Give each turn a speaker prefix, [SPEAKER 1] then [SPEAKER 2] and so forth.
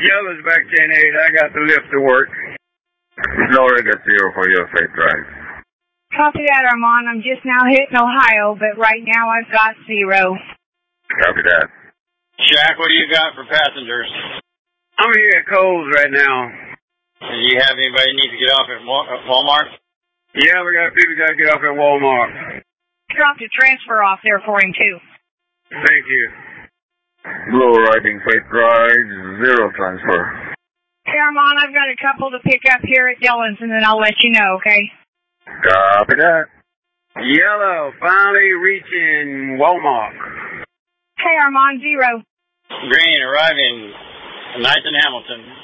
[SPEAKER 1] Yellow's back 10-8. I got the lift to work.
[SPEAKER 2] Lower at 0 for your freight drive.
[SPEAKER 3] Copy that, Armand. I'm just now hitting Ohio, but right now I've got 0.
[SPEAKER 2] Copy that.
[SPEAKER 4] Jack, what do you got for passengers?
[SPEAKER 1] I'm here at Kohl's right now.
[SPEAKER 4] Do you have anybody need to get off at Walmart?
[SPEAKER 1] Yeah, we got people got to get off at Walmart.
[SPEAKER 3] Dropped a transfer off there for him, too.
[SPEAKER 1] Thank you.
[SPEAKER 2] Blue arriving freight drive, 0 transfer.
[SPEAKER 3] Hey, Armand, I've got a couple to pick up here at Dillon's, and then I'll let you know, okay?
[SPEAKER 2] Copy that.
[SPEAKER 1] Yellow, finally reaching Walmart.
[SPEAKER 3] Hey, Armand, 0.
[SPEAKER 4] Green arriving Knighton Hamilton.